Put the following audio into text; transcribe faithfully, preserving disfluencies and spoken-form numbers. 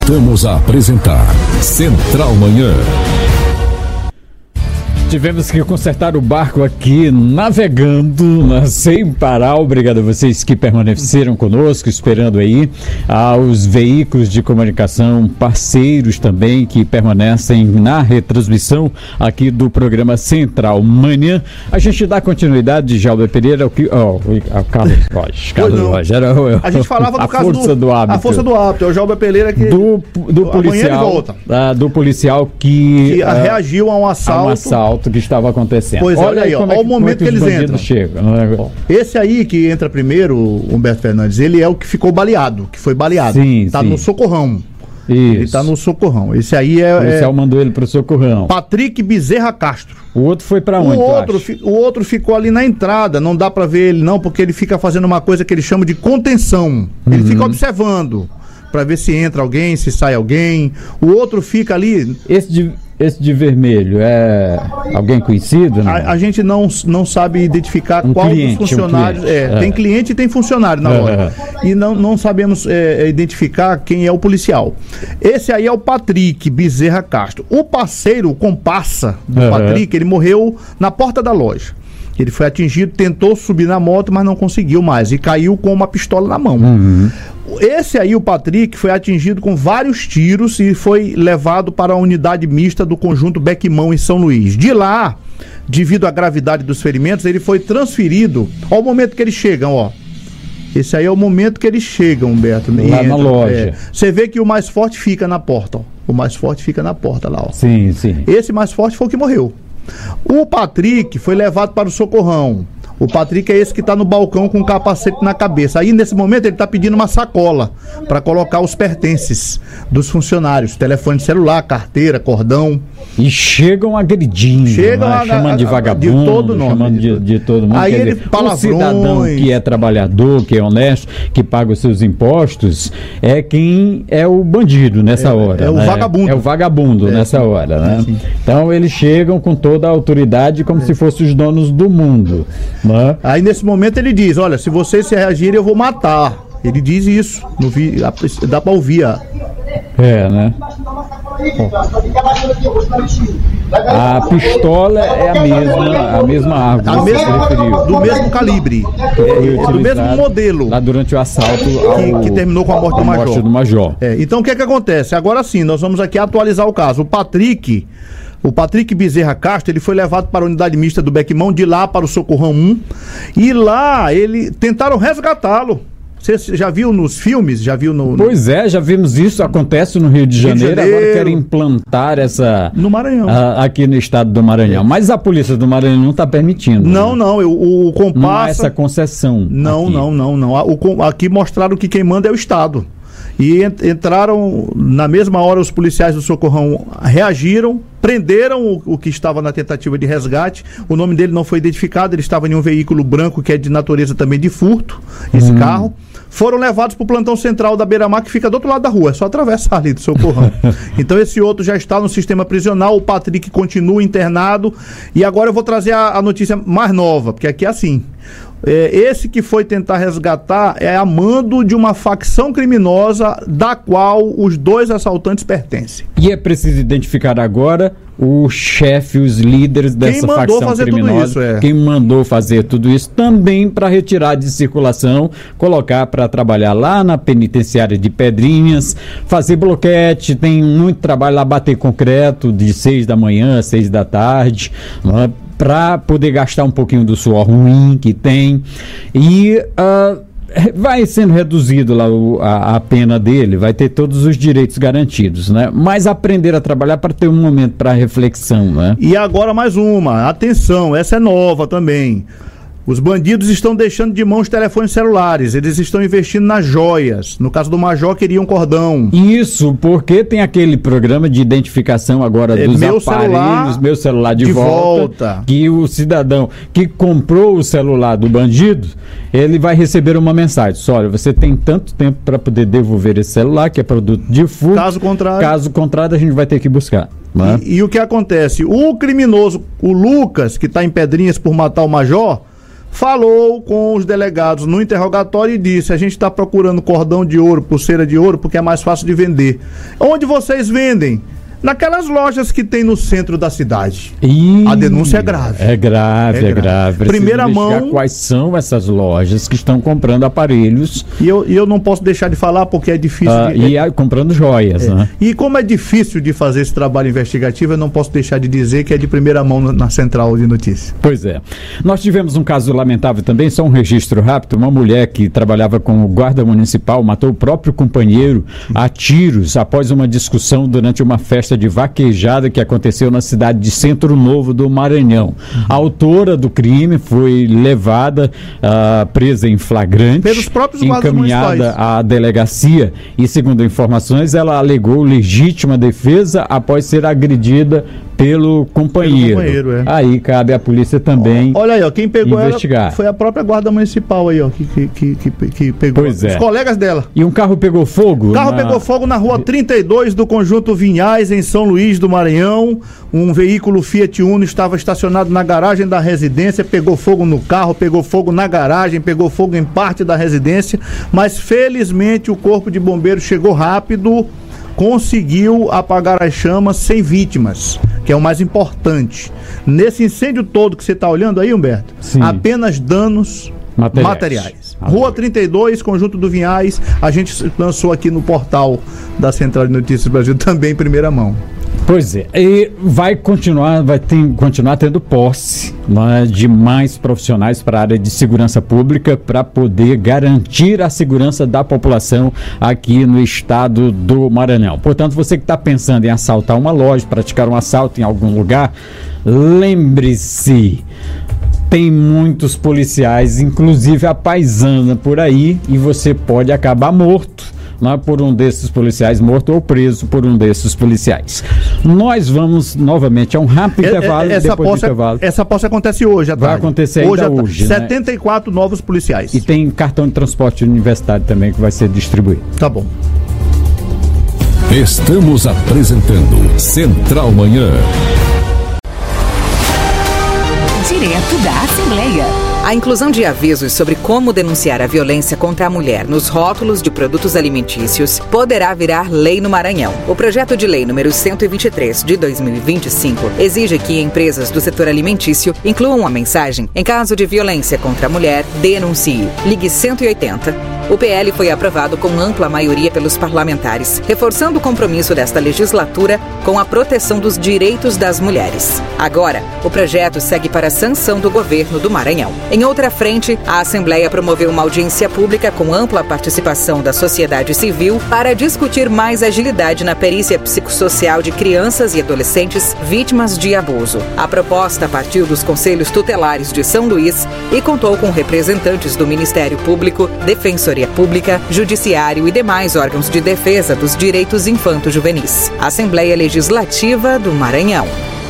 Voltamos a apresentar Central Manhã. Tivemos que consertar o barco aqui, navegando, né, sem parar. Obrigado a vocês que permaneceram conosco, esperando aí, aos veículos de comunicação parceiros também, que permanecem na retransmissão aqui do programa Central Manhã. A gente dá continuidade, Jalber Pereira, ao que... Ó, oh, Carlos Rocha. Carlos Rocha. Era, a gente falava do a caso força do, do hábito. A força do hábito, é o Jalber Pereira que... Do, do policial, ah, do policial que... que ah, reagiu a um assalto. A um assalto que estava acontecendo. Pois olha aí, ó, olha é o momento que, que eles entram. Chegam, né? Esse aí que entra primeiro, Humberto Fernandes, ele é o que ficou baleado, que foi baleado. Sim, tá sim. no socorrão. Isso. Ele tá no socorrão. Esse aí é... O policial é... mandou ele pro socorrão. Patrick Bezerra Castro. O outro foi pra onde? O outro, fi, o outro ficou ali na entrada, não dá pra ver ele não, porque ele fica fazendo uma coisa que ele chama de contenção. Ele uhum. fica observando pra ver se entra alguém, se sai alguém. O outro fica ali... Esse de... Esse de vermelho é alguém conhecido? A, a gente não, não sabe identificar um qual cliente, dos funcionários. Um é, é, é. Tem cliente e tem funcionário na hora. É. E não, não sabemos é, identificar quem é o policial. Esse aí é o Patrick Bezerra Castro. O parceiro, o comparsa do é. Patrick, ele morreu na porta da loja. Ele foi atingido, tentou subir na moto, mas não conseguiu mais. E caiu com uma pistola na mão. Uhum. Esse aí, o Patrick, foi atingido com vários tiros e foi levado para a unidade mista do conjunto Bequimão em São Luís. De lá, devido à gravidade dos ferimentos, ele foi transferido. Olha o momento que eles chegam, ó. Esse aí é o momento que eles chegam, Humberto. Lá entra, na loja. É. Você vê que o mais forte fica na porta, ó. O mais forte fica na porta lá, ó. Sim, sim. Esse mais forte foi o que morreu. O Patrick foi levado para o socorrão. O Patrick é esse que está no balcão com o capacete na cabeça. Aí, nesse momento, ele está pedindo uma sacola para colocar os pertences dos funcionários. Telefone celular, carteira, cordão. E chegam agredindo, chegam né? a, chamando de vagabundo, de todo nome, chamando de, de todo mundo. Aí ele dizer, o cidadão palavrões. que é trabalhador, que é honesto, que paga os seus impostos, é quem é o bandido nessa é, hora. É né? o vagabundo. É o vagabundo é, nessa sim. hora, né? É, então eles chegam com toda a autoridade como é. se fossem os donos do mundo. Né? Aí nesse momento ele diz, olha, se vocês se reagirem eu vou matar. Ele diz isso, no vi, dá pra ouvir. Ó. É, né? A pistola é a mesma, a mesma arma. A mesma, do mesmo calibre, é, do mesmo modelo. Lá durante o assalto ao, que, que terminou com a morte do Major. Morte do Major. É, então o que é que acontece? Agora sim, nós vamos aqui atualizar o caso. O Patrick, o Patrick Bezerra Castro, ele foi levado para a unidade mista do Bequimão, de lá para o Socorrão um, e lá ele tentaram resgatá-lo. Você já viu nos filmes? Já viu no, no... Pois é, já vimos isso, acontece no Rio de Janeiro, Rio de Janeiro. Agora querem implantar essa... No Maranhão. A, aqui no estado do Maranhão. É. Mas a polícia do Maranhão não está permitindo. Não, né? não, o, o comparsa... Não há essa concessão. Não, aqui. não, não, não. O, aqui mostraram que quem manda é o Estado. E ent, entraram, na mesma hora, os policiais do Socorrão reagiram, prenderam o, o que estava na tentativa de resgate. O nome dele não foi identificado, ele estava em um veículo branco que é de natureza também de furto, esse hum. carro. Foram levados para o plantão central da Beira-Mar, que fica do outro lado da rua, é só atravessar ali do Socorrão. Então esse outro já está no sistema prisional, o Patrick continua internado. E agora eu vou trazer a, a notícia mais nova, porque aqui é assim. É, esse que foi tentar resgatar é a mando de uma facção criminosa da qual os dois assaltantes pertencem. E é preciso identificar agora o chefe, os líderes dessa facção fazer criminosa, tudo isso, é. quem mandou fazer tudo isso, também para retirar de circulação, colocar para trabalhar lá na penitenciária de Pedrinhas, fazer bloquete, tem muito trabalho lá, bater concreto de seis da manhã às seis da tarde, não é? Para poder gastar um pouquinho do suor ruim que tem, e uh, vai sendo reduzido lá o, a, a pena dele, vai ter todos os direitos garantidos, né? Mas aprender a trabalhar para ter um momento para reflexão, né? E agora mais uma, atenção, essa é nova também. Os bandidos estão deixando de mão os telefones celulares, eles estão investindo nas joias. No caso do Major, queriam cordão. Isso, porque tem aquele programa de identificação agora é, dos meu aparelhos, celular, meu celular de, de volta, volta, que o cidadão que comprou o celular do bandido, ele vai receber uma mensagem. Olha, você tem tanto tempo para poder devolver esse celular, que é produto de furto. Caso contrário, Caso contrário, a gente vai ter que buscar. Né? E, e o que acontece? O criminoso, o Lucas, que está em Pedrinhas por matar o Major, falou com os delegados no interrogatório e disse: a gente está procurando cordão de ouro, pulseira de ouro, porque é mais fácil de vender. Onde vocês vendem? Naquelas lojas que tem no centro da cidade. Ih, a denúncia é grave. É grave, é, é grave. grave. Primeira mão. Quais são essas lojas que estão comprando aparelhos? E eu, e eu não posso deixar de falar porque é difícil. Ah, de... E é, comprando joias, é. né? E como é difícil de fazer esse trabalho investigativo, eu não posso deixar de dizer que é de primeira mão na central de notícias. Pois é. Nós tivemos um caso lamentável também, só um registro rápido. Uma mulher que trabalhava com o guarda municipal matou o próprio companheiro a tiros após uma discussão durante uma festa de vaquejada que aconteceu na cidade de Centro Novo do Maranhão. A autora do crime foi levada, uh, presa em flagrante, pelos próprios guardas encaminhada municipais à delegacia e, segundo informações, ela alegou legítima defesa após ser agredida pelo companheiro. Pelo companheiro, é. Aí cabe à polícia também. Olha aí, ó, quem pegou investigar. Ela foi a própria guarda municipal aí, ó, que, que, que, que, que pegou. Pois Os é. colegas dela. E um carro pegou fogo? O carro na... pegou fogo na rua trinta e dois do Conjunto Vinhais, em São Luís do Maranhão. Um veículo Fiat Uno estava estacionado na garagem da residência, pegou fogo no carro, pegou fogo na garagem, pegou fogo em parte da residência, mas felizmente o corpo de bombeiros chegou rápido, conseguiu apagar as chamas sem vítimas, que é o mais importante. Nesse incêndio todo que você está olhando aí, Humberto, Sim. apenas danos materiais. materiais. Rua trinta e dois, Conjunto do Vinhais, a gente lançou aqui no portal da Central de Notícias do Brasil, também em primeira mão. Pois é, e vai continuar, vai ter, continuar tendo posse, né, de mais profissionais para a área de segurança pública para poder garantir a segurança da população aqui no estado do Maranhão. Portanto, você que está pensando em assaltar uma loja, praticar um assalto em algum lugar, lembre-se, tem muitos policiais, inclusive a paisana por aí, e você pode acabar morto, né, por um desses policiais, morto ou preso por um desses policiais. Nós vamos novamente a um rápido é, intervalo. Essa depois posse, do intervalo. Essa posse acontece hoje à tarde. Vai acontecer ainda hoje. hoje, né? setenta e quatro novos policiais. E tem cartão de transporte universitário também que vai ser distribuído. Tá bom. Estamos apresentando Central Manhã. Direto da Assembleia. A inclusão de avisos sobre como denunciar a violência contra a mulher nos rótulos de produtos alimentícios poderá virar lei no Maranhão. O projeto de lei número cento e vinte e três de dois mil e vinte e cinco exige que empresas do setor alimentício incluam a mensagem: em caso de violência contra a mulher, denuncie. Ligue cento e oitenta. O P L foi aprovado com ampla maioria pelos parlamentares, reforçando o compromisso desta legislatura com a proteção dos direitos das mulheres. Agora, o projeto segue para a sanção do governo do Maranhão. Em outra frente, a Assembleia promoveu uma audiência pública com ampla participação da sociedade civil para discutir mais agilidade na perícia psicossocial de crianças e adolescentes vítimas de abuso. A proposta partiu dos Conselhos Tutelares de São Luís e contou com representantes do Ministério Público, Defensoria Pública, Judiciário e demais órgãos de defesa dos direitos infanto-juvenis. Assembleia Legislativa do Maranhão.